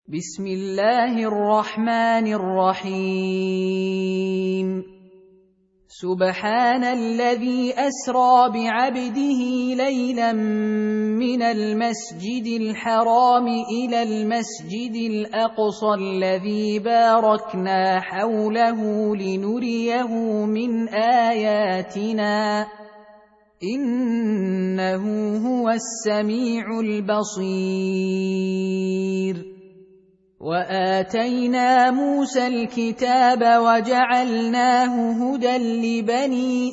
بسم الله الرحمن الرحيم سبحان الذي أسرى بعبده ليلا من المسجد الحرام إلى المسجد الأقصى الذي باركنا حوله لنريه من آياتنا إنه هو السميع البصير. وآتينا موسى الكتاب وجعلناه هدى لبني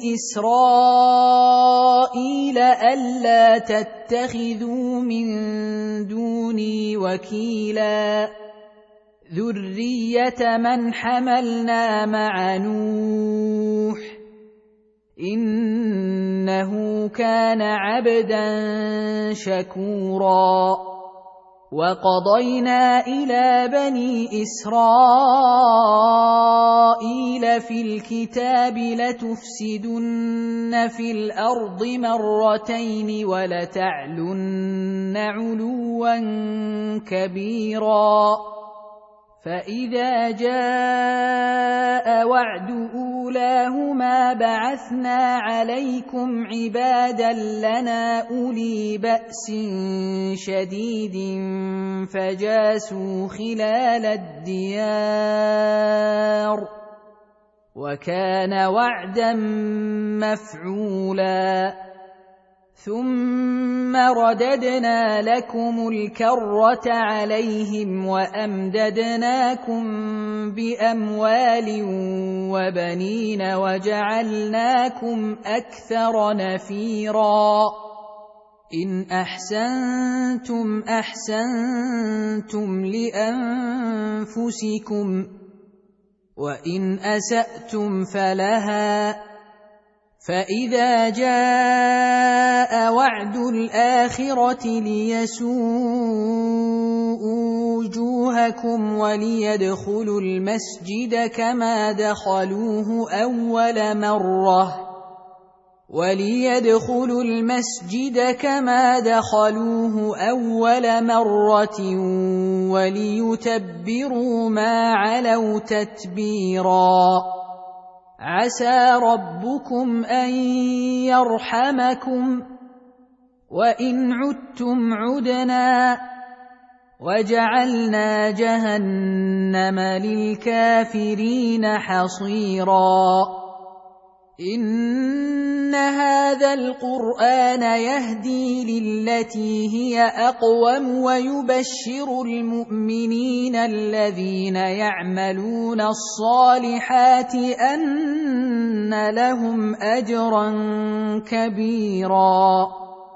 إسرائيل ألا تتخذوا من دوني وكيلا ذرية من حملنا مع نوح إنه كان عبدا شكورا. وقضينا إلى بني إسرائيل في الكتاب لتفسدن في الأرض مرتين ولتعلن علوا كبيرا فإذا جاء وعد أولاهما بعثنا عليكم عبادا لنا أولي بأس شديد فجاسوا خلال الديار وكان وعدا مفعولا. ثم رددنا لكم الكرة عليهم وأمددناكم بأموال وبنين وجعلناكم أكثر نفيرا. إن أحسنتم أحسنتم لأنفسكم وإن أسأتم فلها فإذا جاء وعد الآخرة ليسوءوا وجوهكم وليدخلوا المسجد كما دخلوه أول مرة وليتبروا ما علوا تتبيرا. عسى ربكم أن يرحمكم وإن عدتم عدنا وجعلنا جهنم للكافرين حصيرا. إن هذا القرآن يهدي للتي هي أقوم ويبشر المؤمنين الذين يعملون الصالحات أن لهم أجرا كبيرا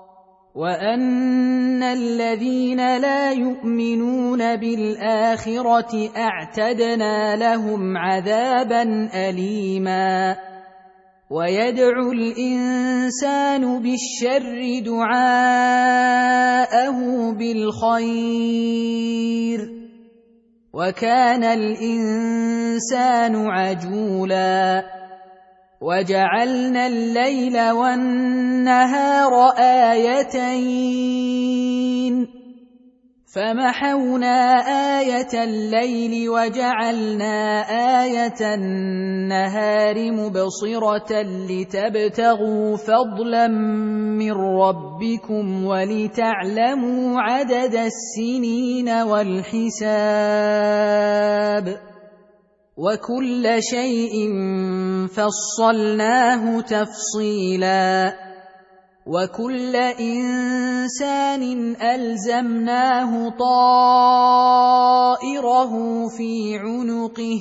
وأن الذين لا يؤمنون بالآخرة أعتدنا لهم عذابا أليما. ويدعو الإنسان بالشر دعاءه بالخير وكان الإنسان عجولا. وجعلنا الليل والنهار آيتين فمحونا آية الليل وجعلنا آية النهار مبصرة لتبتغوا فضلا من ربكم ولتعلموا عدد السنين والحساب وكل شيء فصلناه تفصيلا. وكل إنسان ألزمناه طائره في عنقه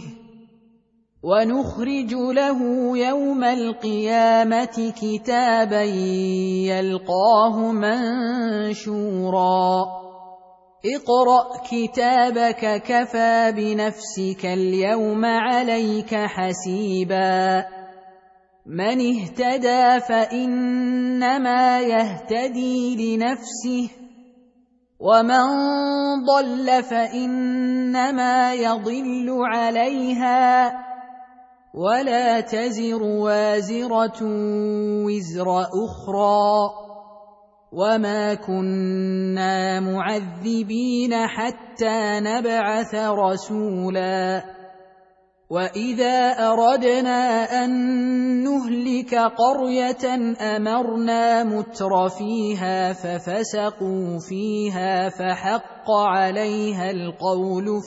ونخرج له يوم القيامة كتابا يلقاه منشورا. اقرأ كتابك كفى بنفسك اليوم عليك حسيبا. من اهتدى فإنما يهتدي لنفسه ومن ضل فإنما يضل عليها ولا تزر وازرة وزر أخرى وما كنا معذبين حتى نبعث رسولا وإذا أردنا أن نهلك قرية أمرنا مترفيها ففسقوا فيها فحق عليها القول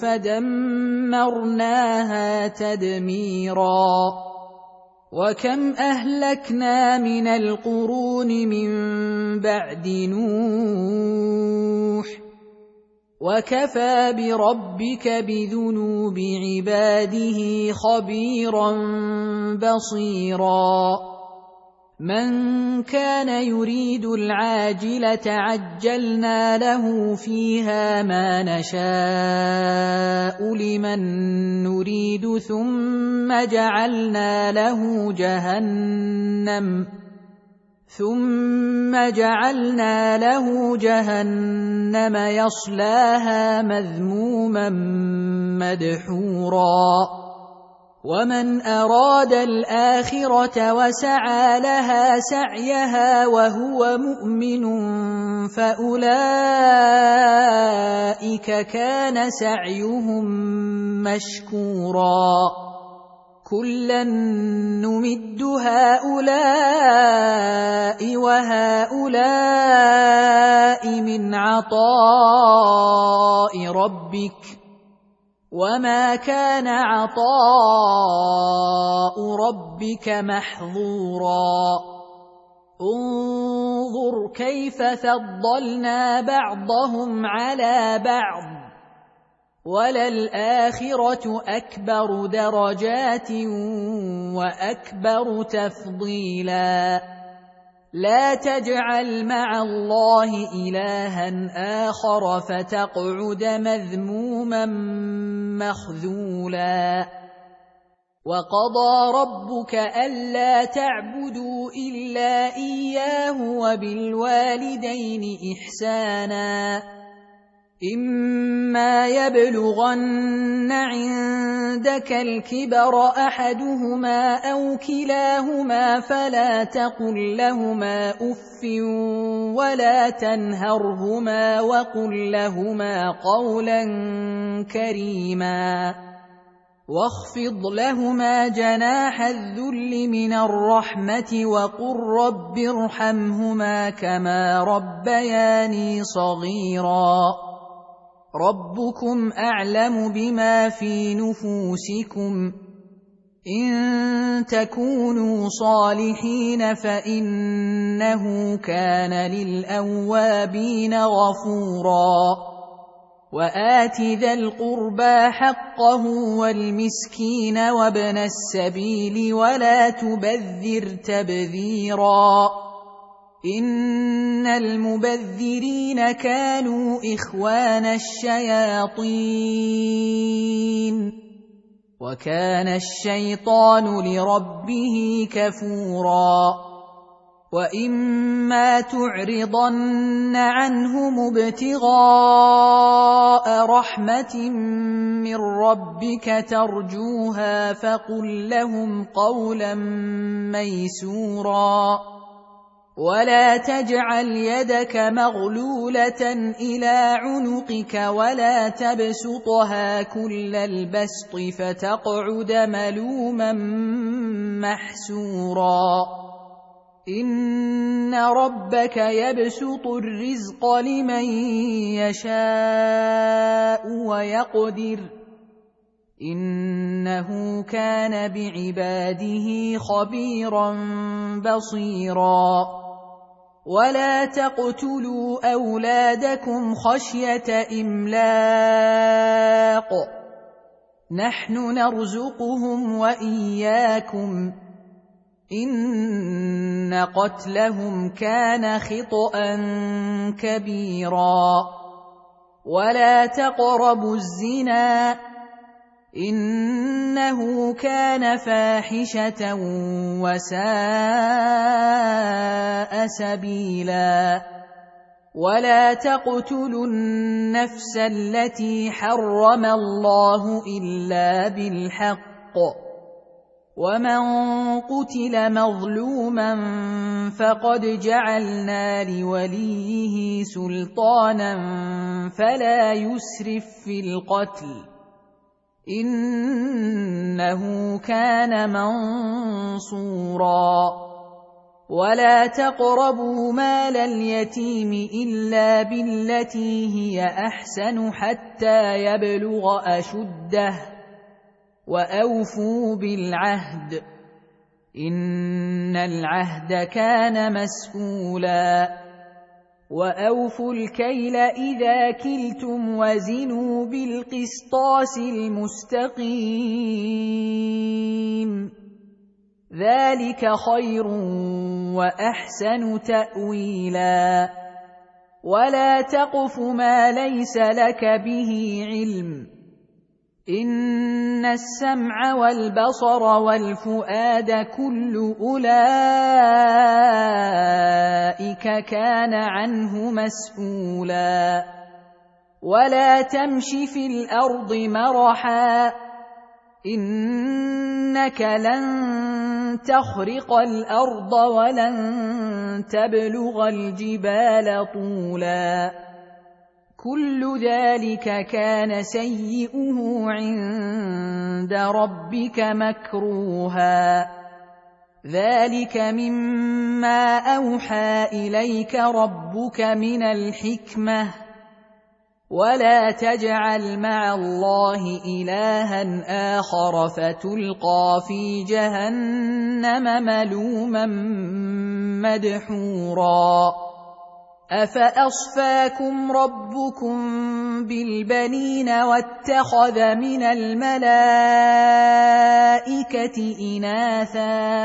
فدمرناها تدميرا وكم أهلكنا من القرون من بعد نوح وكفى بربك بذنوب عباده خبيرا بصيرا من كان يريد العاجلة عجلنا له فيها ما نشاء لمن نريد ثم جعلنا له جهنم يصلاها مذموما مدحورا ومن أراد الآخرة وسعى لها سعيها وهو مؤمن فأولئك كان سعيهم مشكورا كلا نمد هؤلاء وهؤلاء من عطاء ربك وما كان عطاء ربك محظورا انظر كيف فضلنا بعضهم على بعض وللآخرة أكبر درجات وأكبر تفضيلا لا تجعل مع الله إلها آخر فتقعد مذموما مخذولا وقضى ربك ألا تعبدوا إلا إياه وبالوالدين إحسانا إما يبلغن عندك الكبر أحدهما أو كلاهما فلا تقل لهما أف ولا تنهرهما وقل لهما قولا كريما واخفض لهما جناح الذل من الرحمة وقل رب ارحمهما كما ربياني صغيرا ربكم أعلم بما في نفوسكم إن تكونوا صالحين فإنه كان للأوابين غفورا وآت ذا القربى حقه والمسكين وابن السبيل ولا تبذر تبذيرا إن المبذرين كانوا إخوان الشياطين وكان الشيطان لربه كفورا وإما تعرضن عنهم ابتغاء رحمة من ربك ترجوها فقل لهم قولا ميسورا ولا تجعل يدك مغلولة إلى عنقك ولا تبسطها كل البسط فتقعد ملوما محسورا إن ربك يبسط الرزق لمن يشاء ويقدر إنه كان بعباده خبيرا بصيرا ولا تقتلوا أولادكم خشية إملاق نحن نرزقهم وإياكم إن قتلهم كان خطأ كبيرا ولا تقربوا الزنا إنه كان فاحشة وساء سبيلا ولا تقتلوا النفس التي حرم الله إلا بالحق ومن قتل مظلوما فقد جعلنا لوليه سلطانا فلا يسرف في القتل إنه كان منصورا ولا تقربوا مال اليتيم إلا بالتي هي أحسن حتى يبلغ أشده وأوفوا بالعهد إن العهد كان مسؤولا وأوفوا الكيل إذا كلتم وزنوا بالقسطاس المستقيم ذلك خير وأحسن تأويلا ولا تقف ما ليس لك به علم إن السمع والبصر والفؤاد كل أولئك كان عنه مسؤولا ولا تمش في الأرض مرحا إنك لن تخرق الأرض ولن تبلغ الجبال طولا كل ذلك كان سيئه عند ربك مكروها ذلك مما أوحى إليك ربك من الحكمة ولا تجعل مع الله إلها آخر فتلقى في جهنم ملوما مدحورا أفأصفاكم ربكم بالبنين واتخذ من الملائكة إناثا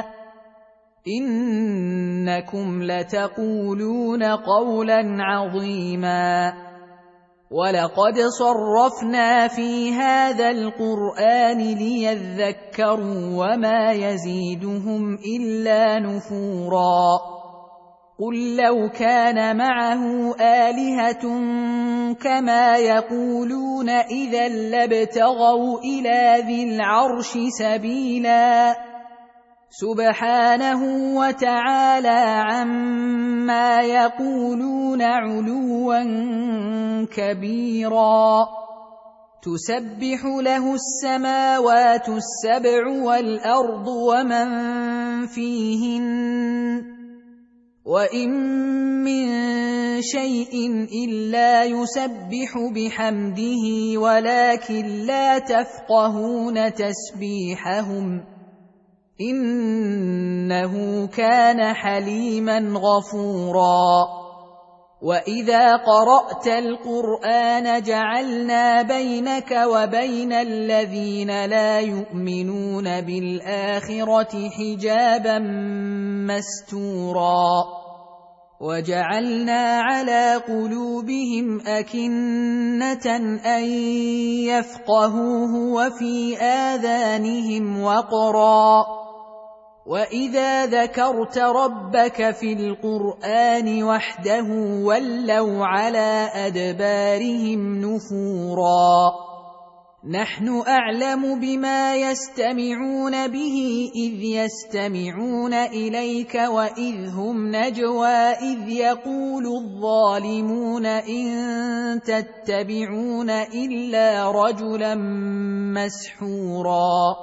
إنكم لتقولون قولا عظيما ولقد صرفنا في هذا القرآن ليذكروا وما يزيدهم إلا نفورا قل لو كان معه آلهة كما يقولون إذا لابتغوا إلى ذي العرش سبيلا سبحانه وتعالى عما يقولون علوا كبيرا تسبح له السماوات السبع والأرض ومن فيهن وإن من شيء إلا يسبح بحمده ولكن لا تفقهون تسبيحهم إنه كان حليما غفورا وإذا قرأت القرآن جعلنا بينك وبين الذين لا يؤمنون بالآخرة حجابا مستورا وجعلنا على قلوبهم أكنة أن يفقهوه وفي آذانهم وقرا وإذا ذكرت ربك في القرآن وحده ولوا على أدبارهم نفورا نحن أعلم بما يستمعون به إذ يستمعون إليك وإذ هم نجوى إذ يقول الظالمون إن تتبعون إلا رجلا مسحورا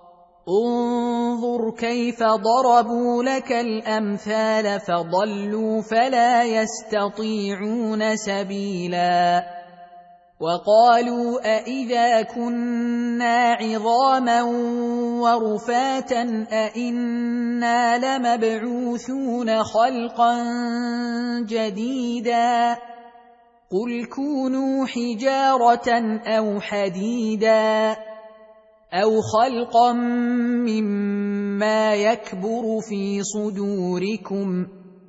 انظر كيف ضربوا لك الأمثال فضلوا فلا يستطيعون سبيلا وقالوا أإذا كنا عظاما ورفاتا أإنا لمبعوثون خلقا جديدا قل كونوا حجارة أو حديدا أو خلقا مما يكبر في صدوركم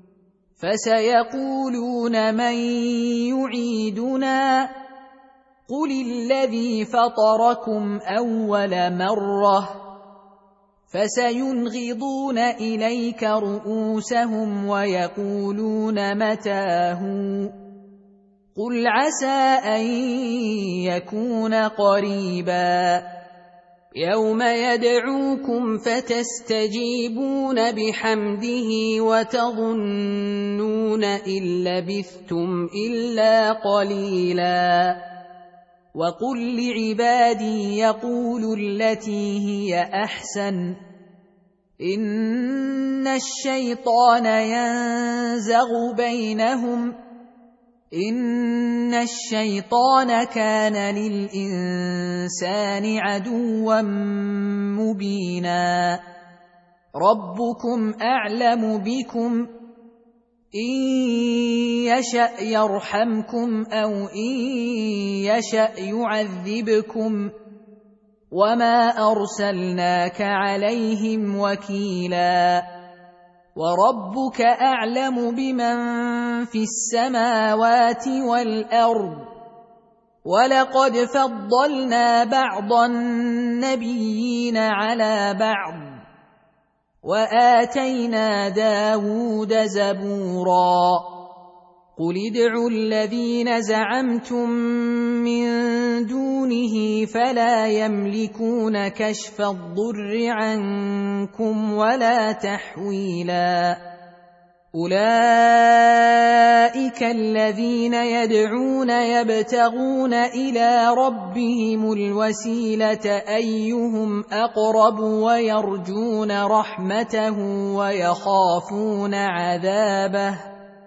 فسيقولون من يعيدنا قل الذي فطركم أول مرة فسينغضون إليك رؤوسهم ويقولون متاه قل عسى أن يكون قريبا يوم يدعوكم فتستجيبون بحمده وتظنون إن لبثتم إلا قليلا وقل لعبادي يقولوا التي هي أحسن إن الشيطان ينزغ بينهم إن الشيطان كان للإنسان عدوا مبينا ربكم أعلم بكم إن يشأ يرحمكم أو إن يشأ يعذبكم وما أرسلناك عليهم وكيلا وربك أعلم بمن في السماوات والأرض ولقد فضلنا بعض النبيين على بعض وآتينا داود زبورا قل ادعوا الذين زعمتم من دونه فلا يملكون كشف الضر عنكم ولا تحويلا أولئك الذين يدعون يبتغون إلى ربهم الوسيلة أيهم أقرب ويرجون رحمته ويخافون عذابه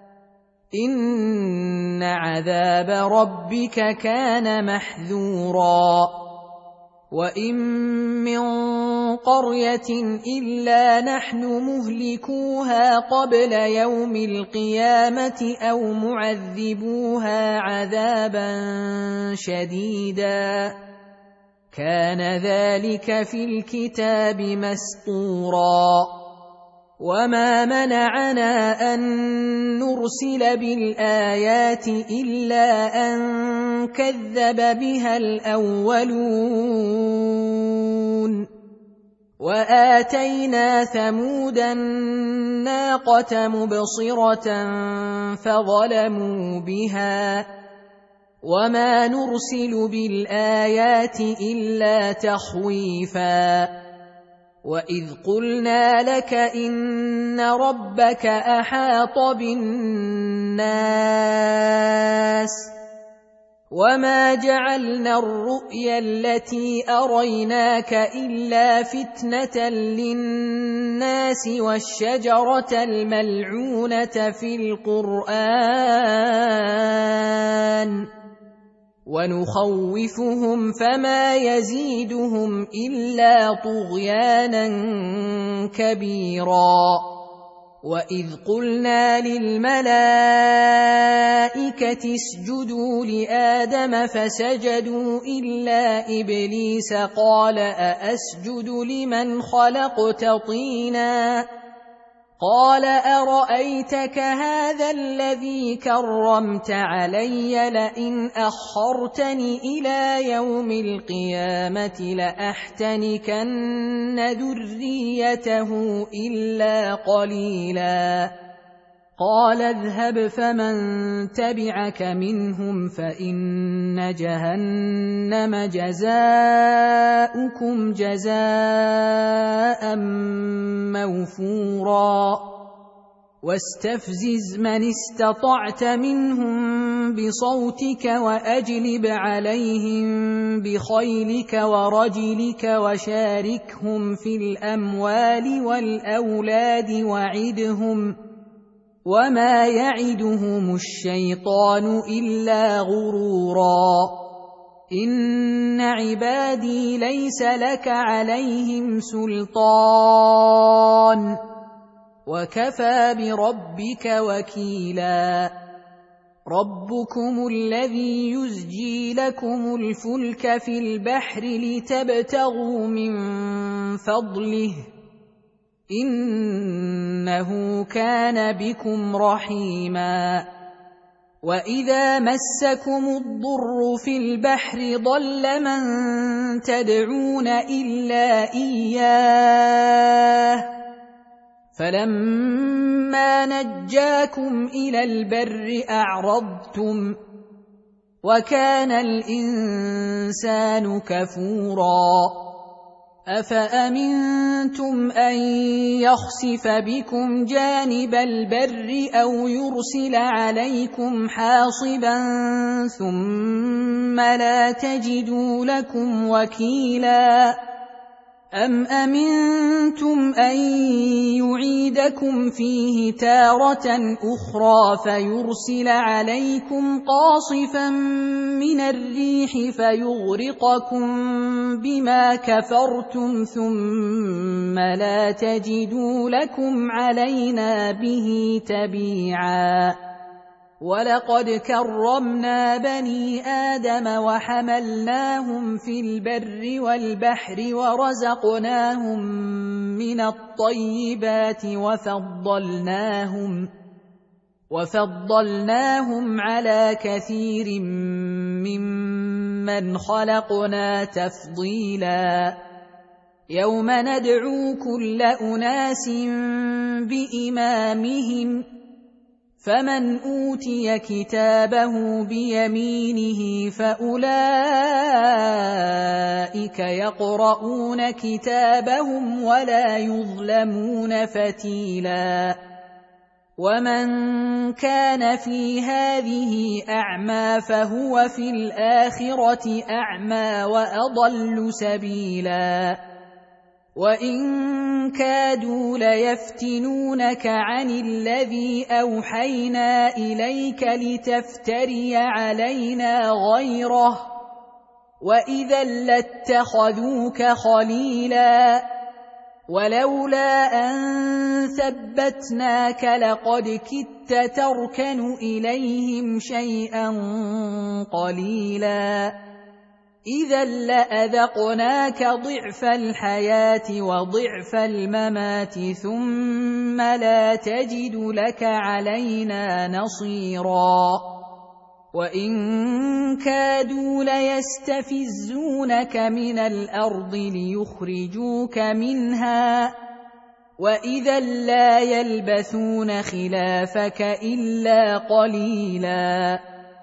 إن عذاب ربك كان محذورا وإن من قرية إلا نحن مهلكوها قبل يوم القيامة أو معذبوها عذابا شديدا كان ذلك في الكتاب مسطورا وما منعنا أن نرسل بالآيات إلا أن كذب بها الأولون وآتينا ثمود الناقة مبصرة فظلموا بها وما نرسل بالآيات إلا تخويفا وإذ قلنا لك إن ربك أحاط بالناس وما جعلنا الرؤيا التي أريناك إلا فتنة للناس والشجرة الملعونة في القرآن ونخوفهم فما يزيدهم إلا طغيانا كبيرا وإذ قلنا للملائكة اسجدوا لآدم فسجدوا إلا إبليس قال أأسجد لمن خلقت طينا قال أرأيتك هذا الذي كرمت علي لئن أخرتني إلى يوم القيامة لأحتنكن ذريته إلا قليلا قال اذهب فمن تبعك منهم فإن جهنم جزاؤكم جزاء موفورا واستفزز من استطعت منهم بصوتك وأجلب عليهم بخيلك ورجلك وشاركهم في الأموال والأولاد وعدهم وما يعدهم الشيطان إلا غرورا إن عبادي ليس لك عليهم سلطان وكفى بربك وكيلا ربكم الذي يزجي لكم الفلك في البحر لتبتغوا من فضله إنه كان بكم رحيما وإذا مسكم الضر في البحر ضل من تدعون إلا إياه فلما نجاكم إلى البر أعرضتم وكان الإنسان كفورا أفأمنتم أن يخسف بكم جانب البر أو يرسل عليكم حاصبا ثم لا تجدوا لكم وكيلا أم أمنتم أن يعيدكم فيه تارة أخرى فيرسل عليكم قاصفا من الريح فيغرقكم بما كفرتم ثم لا تجدوا لكم علينا به تبيعا ولقد كرمنا بني آدم وحملناهم في البر والبحر ورزقناهم من الطيبات وفضلناهم على كثير ممن خلقنا تفضيلا يوم ندعو كل أناس بإمامهم فمن أوتي كتابه بيمينه فأولئك يقرؤون كتابهم ولا يظلمون فتيلا ومن كان في هذه أعمى فهو في الآخرة أعمى وأضل سبيلا وإن كادوا ليفتنونك عن الذي أوحينا إليك لتفتري علينا غيره وإذا لاتخذوك خليلا ولولا أن ثبتناك لقد كدت تركن إليهم شيئا قليلا إذا لأذقناك ضعف الحياة وضعف الممات ثم لا تجد لك علينا نصيرا وإن كادوا ليستفزونك من الأرض ليخرجوك منها وإذا لا يلبثون خلافك إلا قليلا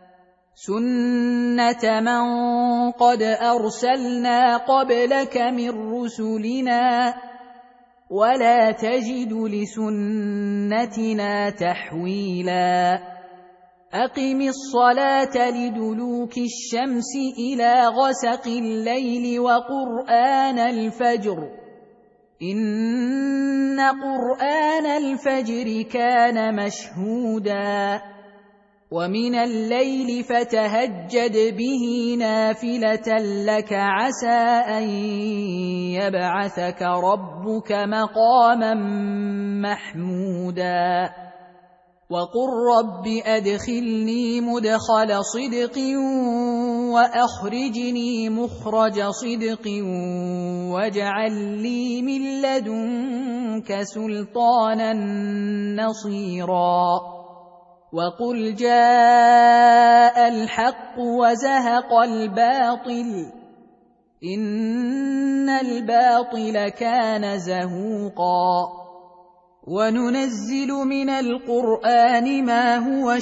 سنة من قد أرسلنا قبلك من رسلنا ولا تجد لسنتنا تحويلا أقم الصلاة لدلوك الشمس إلى غسق الليل وقرآن الفجر إن قرآن الفجر كان مشهودا ومن الليل فتهجد به نافلة لك عسى أن يبعثك ربك مقاما محمودا وقل رب أدخلني مدخل صدق وأخرجني مخرج صدق واجعل لي من لدنك سلطانا نصيرا وقل جاء الحق وزهق الباطل إن الباطل كان زهوقا وننزل من القرآن ما هو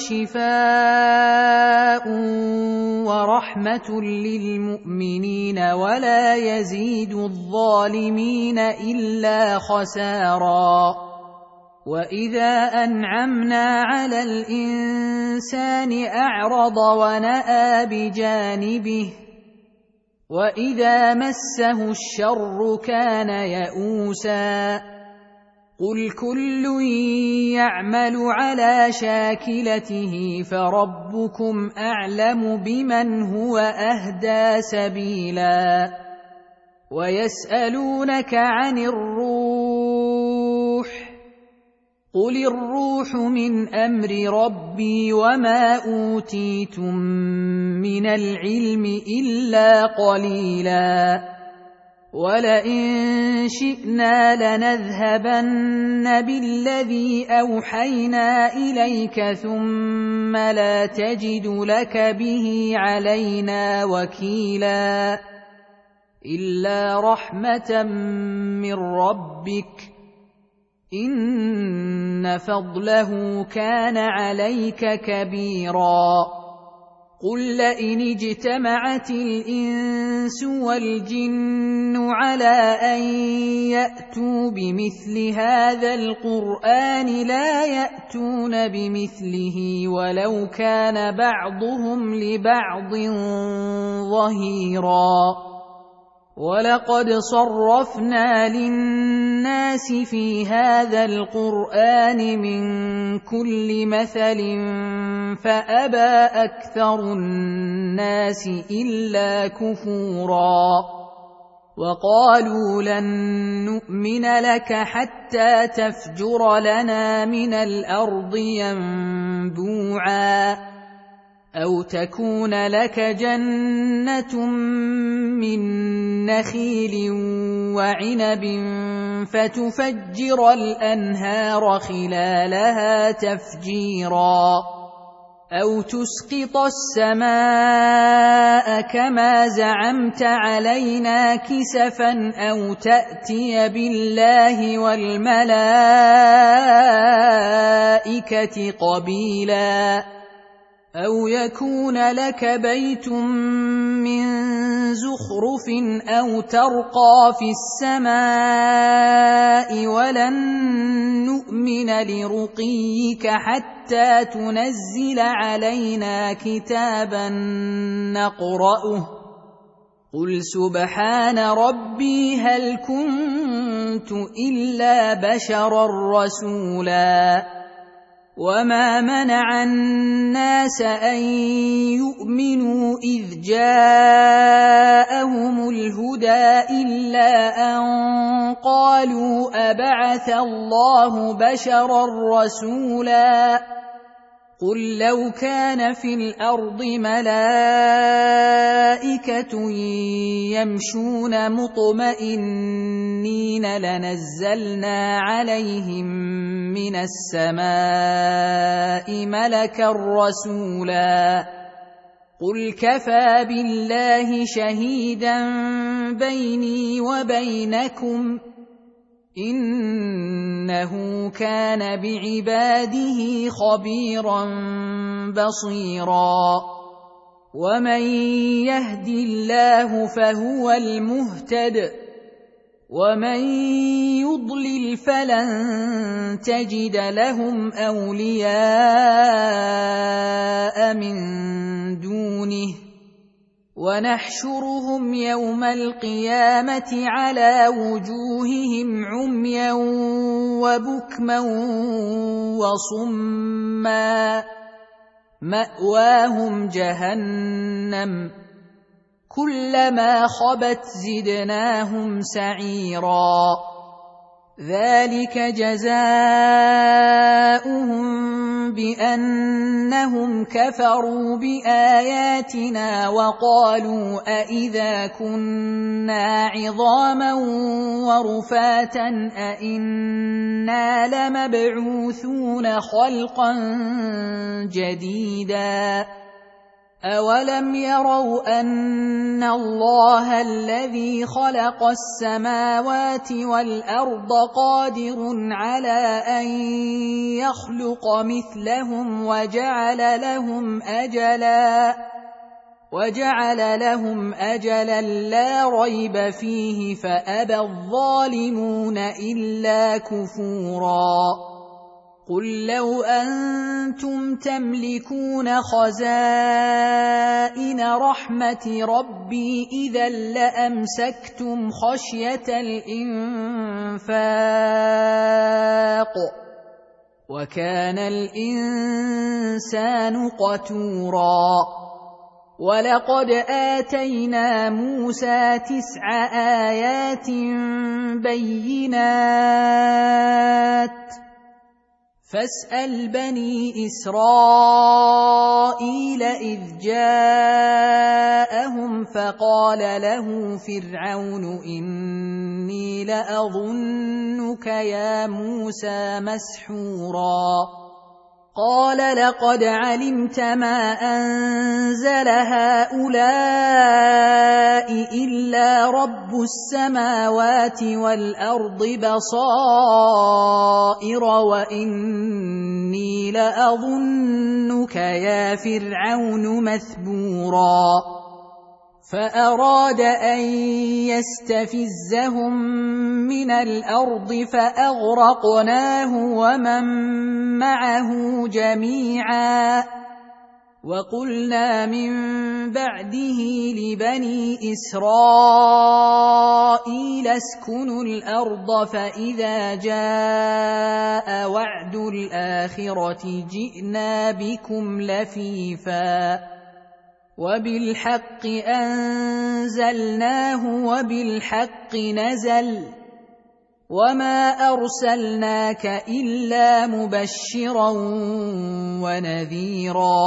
شفاء ورحمة للمؤمنين ولا يزيد الظالمين إلا خسارا وإذا أنعمنا على الإنسان أعرض ونأى بجانبه وإذا مسه الشر كان يئوسا قل كل يعمل على شاكلته فربكم أعلم بمن هو أهدى سبيلا ويسألونك عن الروح قل الروح من أمر ربي وما أوتيتم من العلم إلا قليلا ولئن شئنا لنذهبن بالذي أوحينا إليك ثم لا تجد لك به علينا وكيلا إلا رحمة من ربك إن فضله كان عليك كبيرا قل لئن اجتمعت الإنس والجن على أن يأتوا بمثل هذا القرآن لا يأتون بمثله ولو كان بعضهم لبعض ظهيرا ولقد صرفنا للناس في هذا القرآن من كل مثل فأبى أكثر الناس إلا كفورا وقالوا لن نؤمن لك حتى تفجر لنا من الأرض ينبوعا أو تكون لك جنة من نخيل وعنب فتفجر الأنهار خلالها تفجيرا أو تسقط السماء كما زعمت علينا كسفا أو تأتي بالله والملائكة قبيلا أو يكون لك بيت من زخرف أو ترقى في السماء ولن نؤمن لرقيك حتى تنزل علينا كتابا نقرأه قل سبحان ربي هل كنت إلا بشرا رسولا وما منع الناس أن يؤمنوا إذ جاءهم الهدى إلا أن قالوا أبعث الله بشرا رسولا قل لو كان في الأرض ملائكة يمشون مطمئنين لنزلنا عليهم من السماء ملكا رسولا قل كفى بالله شهيدا بيني وبينكم إنه كان بعباده خبيرا بصيرا ومن يهد الله فهو المهتد ومن يضلل فلن تجد لهم أولياء من دونه ونحشرهم يوم القيامة على وجوههم عميا وبكما وصما مأواهم جهنم كلما خبت زدناهم سعيرا ذلك جزاؤهم بأنهم كفروا بآياتنا وقالوا أإذا كنا عظاما ورفاتا أإنا لمبعوثون خلقا جديدا أولم يروا أن الله الذي خلق السماوات والأرض قادر على أن يخلق مثلهم وجعل لهم أجلا لا ريب فيه فأبى الظالمون إلا كفورا قل لو أنتم تملكون خزائن رحمة ربي إذا لأمسكتم خشية الإنفاق وكان الإنسان قتورا ولقد آتينا موسى 9 آيات بينات فاسأل بني إسرائيل إذ جاءهم فقال له فرعون إني لأظنك يا موسى مسحورا قال لقد علمت ما أنزل هؤلاء إلا رب السماوات والأرض بصائر وإني لأظنك يا فرعون مثبورا فأراد أن يستفزهم من الأرض فأغرقناه ومن معه جميعا وقلنا من بعده لبني إسرائيل اسكنوا الأرض فإذا جاء وعد الآخرة جئنا بكم لفيفا وبالحق أنزلناه وبالحق نزل وما أرسلناك إلا مبشرا ونذيرا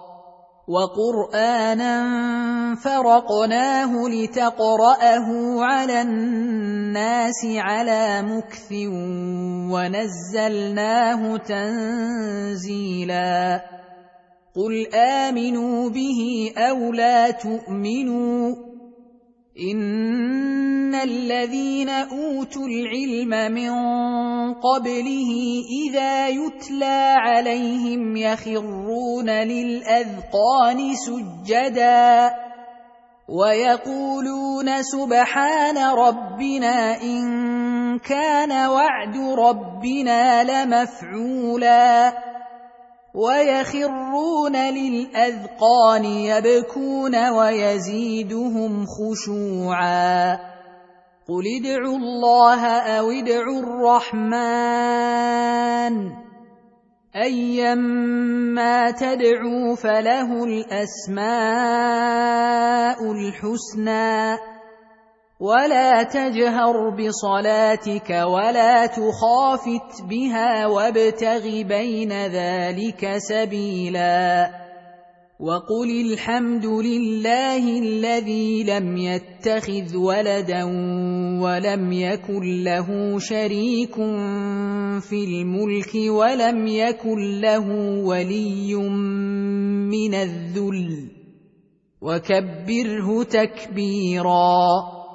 وقرآنا فرقناه لتقرأه على الناس على مكث ونزلناه تنزيلا قل آمنوا به أو لا تؤمنوا إن الذين أوتوا العلم من قبله إذا يتلى عليهم يخرون للأذقان سجدا ويقولون سبحان ربنا إن كان وعد ربنا لمفعولا ويخرون للأذقان يبكون ويزيدهم خشوعا قل ادعوا الله أو ادعوا الرحمن أيما تدعوا فله الأسماء الحسنى ولا تجهر بصلاتك ولا تخافت بها وابتغ بين ذلك سبيلا وقل الحمد لله الذي لم يتخذ ولدا ولم يكن له شريك في الملك ولم يكن له ولي من الذل وكبره تكبيرا